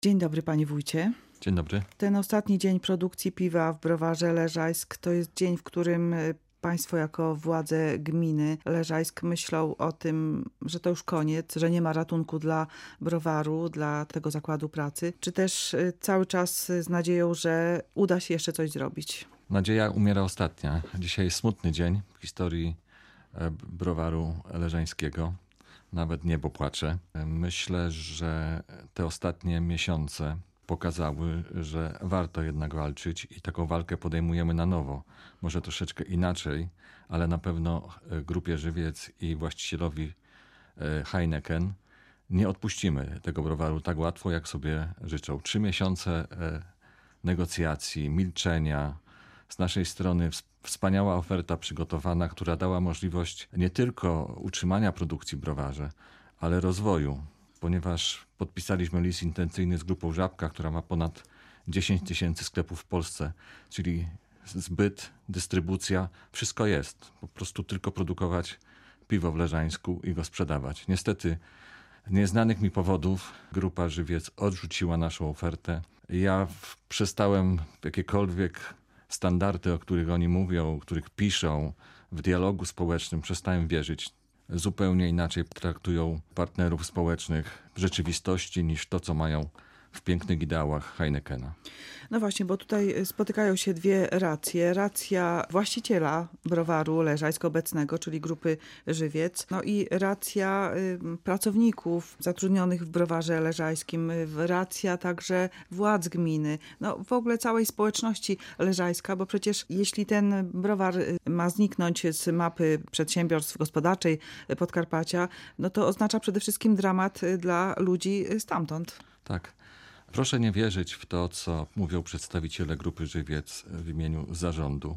Dzień dobry, panie wójcie. Dzień dobry. Ten ostatni dzień produkcji piwa w browarze Leżajsk to jest dzień, w którym państwo jako władze gminy Leżajsk myślą o tym, że to już koniec, że nie ma ratunku dla browaru, dla tego zakładu pracy, czy też cały czas z nadzieją, że uda się jeszcze coś zrobić? Nadzieja umiera ostatnia. Dzisiaj jest smutny dzień w historii browaru leżańskiego. Nawet niebo płacze. Myślę, że te ostatnie miesiące pokazały, że warto jednak walczyć i taką walkę podejmujemy na nowo. Może troszeczkę inaczej, ale na pewno Grupie Żywiec i właścicielowi Heineken nie odpuścimy tego browaru tak łatwo, jak sobie życzą. 3 miesiące negocjacji, milczenia. Z naszej strony wspaniała oferta przygotowana, która dała możliwość nie tylko utrzymania produkcji w browarze, ale rozwoju, ponieważ podpisaliśmy list intencyjny z Grupą Żabka, która ma ponad 10 tysięcy sklepów w Polsce, czyli zbyt, dystrybucja, wszystko jest. Po prostu tylko produkować piwo w Leżańsku i go sprzedawać. Niestety z nieznanych mi powodów Grupa Żywiec odrzuciła naszą ofertę. Ja przestałem jakiekolwiek standardy, o których oni mówią, o których piszą w dialogu społecznym, przestałem wierzyć. Zupełnie inaczej traktują partnerów społecznych w rzeczywistości niż to, co mają w pięknych ideałach Heinekena. No właśnie, bo tutaj spotykają się dwie racje. Racja właściciela browaru Leżajsk obecnego, czyli Grupy Żywiec, no i racja pracowników zatrudnionych w browarze leżajskim, racja także władz gminy, no w ogóle całej społeczności leżajska, bo przecież jeśli ten browar ma zniknąć z mapy przedsiębiorstw gospodarczej Podkarpacia, no to oznacza przede wszystkim dramat dla ludzi stamtąd. Tak. Proszę nie wierzyć w to, co mówią przedstawiciele Grupy Żywiec w imieniu zarządu,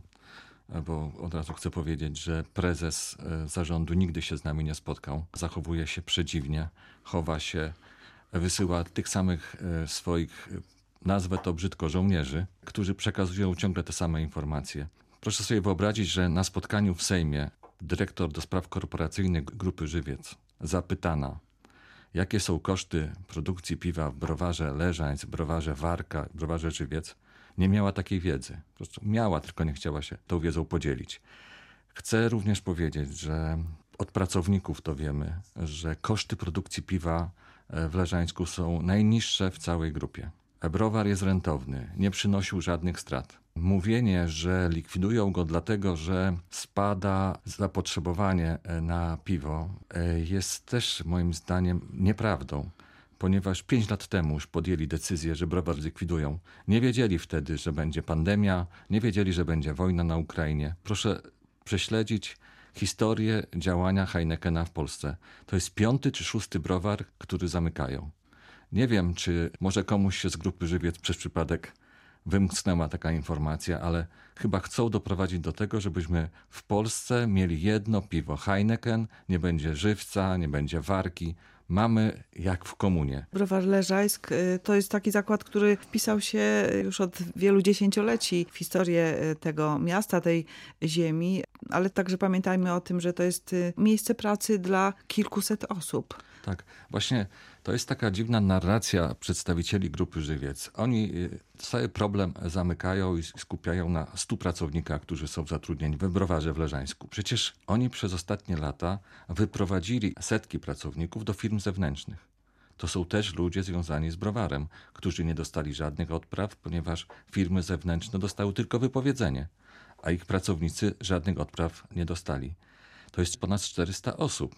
bo od razu chcę powiedzieć, że prezes zarządu nigdy się z nami nie spotkał. Zachowuje się przedziwnie, chowa się, wysyła tych samych swoich, nazwę to brzydko, żołnierzy, którzy przekazują ciągle te same informacje. Proszę sobie wyobrazić, że na spotkaniu w Sejmie dyrektor do spraw korporacyjnych Grupy Żywiec zapytana, jakie są koszty produkcji piwa w browarze Leżańsk, browarze Warka, browarze Żywiec, nie miała takiej wiedzy. Po prostu miała, tylko nie chciała się tą wiedzą podzielić. Chcę również powiedzieć, że od pracowników to wiemy, że koszty produkcji piwa w Leżańsku są najniższe w całej grupie. Browar jest rentowny, nie przynosił żadnych strat. Mówienie, że likwidują go dlatego, że spada zapotrzebowanie na piwo, jest też moim zdaniem nieprawdą, ponieważ 5 lat temu już podjęli decyzję, że browar zlikwidują. Nie wiedzieli wtedy, że będzie pandemia, nie wiedzieli, że będzie wojna na Ukrainie. Proszę prześledzić historię działania Heinekena w Polsce. To jest 5. czy 6. browar, który zamykają. Nie wiem, czy może komuś się z Grupy Żywiec przez przypadek wymknęła taka informacja, ale chyba chcą doprowadzić do tego, żebyśmy w Polsce mieli jedno piwo Heineken, nie będzie Żywca, nie będzie Warki. Mamy jak w komunie. Browar Leżajsk to jest taki zakład, który wpisał się już od wielu dziesięcioleci w historię tego miasta, tej ziemi, ale także pamiętajmy o tym, że to jest miejsce pracy dla kilkuset osób. Tak, właśnie to jest taka dziwna narracja przedstawicieli Grupy Żywiec. Oni cały problem zamykają i skupiają na 100 pracownikach, którzy są zatrudnieni we browarze w Leżańsku. Przecież oni przez ostatnie lata wyprowadzili setki pracowników do firm zewnętrznych. To są też ludzie związani z browarem, którzy nie dostali żadnych odpraw, ponieważ firmy zewnętrzne dostały tylko wypowiedzenie, a ich pracownicy żadnych odpraw nie dostali. To jest ponad 400 osób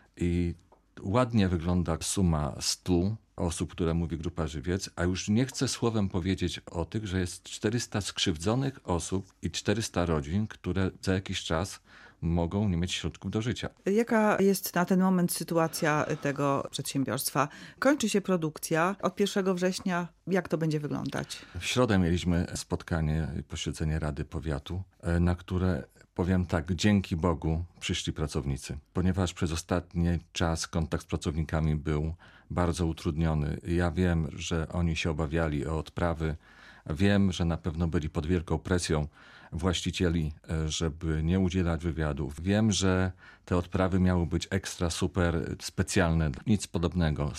i ładnie wygląda suma 100 osób, które mówi Grupa Żywiec, a już nie chcę słowem powiedzieć o tych, że jest 400 skrzywdzonych osób i 400 rodzin, które za jakiś czas mogą nie mieć środków do życia. Jaka jest na ten moment sytuacja tego przedsiębiorstwa? Kończy się produkcja. Od 1 września jak to będzie wyglądać? W środę mieliśmy spotkanie i posiedzenie Rady Powiatu, na które, powiem tak, dzięki Bogu przyszli pracownicy, ponieważ przez ostatni czas kontakt z pracownikami był bardzo utrudniony. Ja wiem, że oni się obawiali o odprawy. Wiem, że na pewno byli pod wielką presją właścicieli, żeby nie udzielać wywiadów. Wiem, że te odprawy miały być ekstra, super, specjalne. Nic podobnego. Są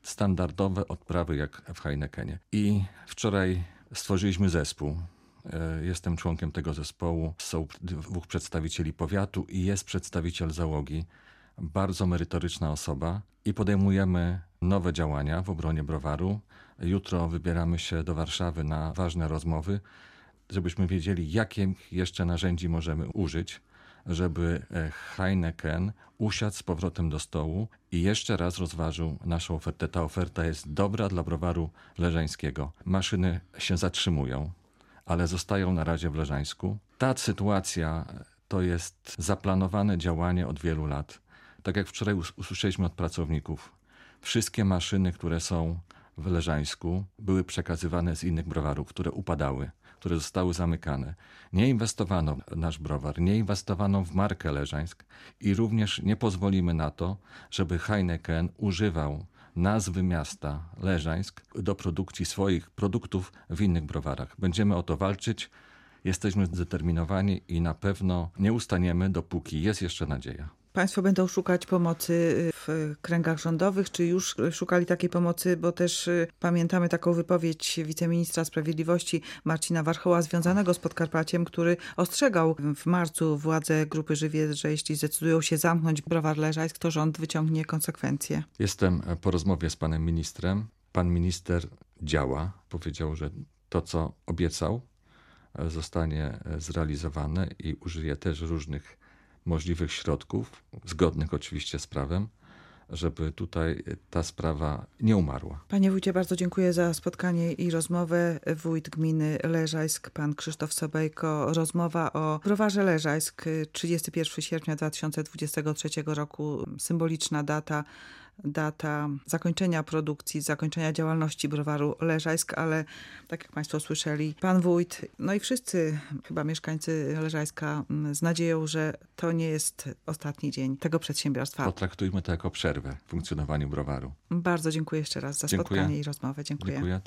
standardowe odprawy jak w Heinekenie. I wczoraj stworzyliśmy zespół. Jestem członkiem tego zespołu. Są 2 przedstawicieli powiatu i jest przedstawiciel załogi. Bardzo merytoryczna osoba. I podejmujemy nowe działania w obronie browaru. Jutro wybieramy się do Warszawy na ważne rozmowy, żebyśmy wiedzieli, jakich jeszcze narzędzi możemy użyć, żeby Heineken usiadł z powrotem do stołu i jeszcze raz rozważył naszą ofertę. Ta oferta jest dobra dla browaru leżańskiego. Maszyny się zatrzymują, ale zostają na razie w Leżańsku. Ta sytuacja to jest zaplanowane działanie od wielu lat. Tak jak wczoraj usłyszeliśmy od pracowników, wszystkie maszyny, które są w Leżańsku, były przekazywane z innych browarów, które upadały, które zostały zamykane. Nie inwestowano w nasz browar, nie inwestowano w markę Leżańsk i również nie pozwolimy na to, żeby Heineken używał nazwy miasta Leżańsk do produkcji swoich produktów w innych browarach. Będziemy o to walczyć, jesteśmy zdeterminowani i na pewno nie ustaniemy, dopóki jest jeszcze nadzieja. Państwo będą szukać pomocy w kręgach rządowych, czy już szukali takiej pomocy, bo też pamiętamy taką wypowiedź wiceministra sprawiedliwości Marcina Warchoła związanego z Podkarpaciem, który ostrzegał w marcu władze Grupy Żywiec, że jeśli zdecydują się zamknąć browar Leżajsk, to rząd wyciągnie konsekwencje. Jestem po rozmowie z panem ministrem. Pan minister działa. Powiedział, że to, co obiecał, zostanie zrealizowane i użyje też różnych możliwych środków, zgodnych oczywiście z prawem, żeby tutaj ta sprawa nie umarła. Panie wójcie, bardzo dziękuję za spotkanie i rozmowę. Wójt gminy Leżajsk, pan Krzysztof Sobejko. Rozmowa o browarze Leżajsk, 31 sierpnia 2023 roku, symboliczna data zakończenia produkcji, zakończenia działalności browaru Leżajsk, ale tak jak Państwo słyszeli, pan wójt, no i wszyscy chyba mieszkańcy Leżajska z nadzieją, że to nie jest ostatni dzień tego przedsiębiorstwa. Potraktujmy to jako przerwę w funkcjonowaniu browaru. Bardzo dziękuję jeszcze raz za spotkanie i rozmowę. Dziękuję.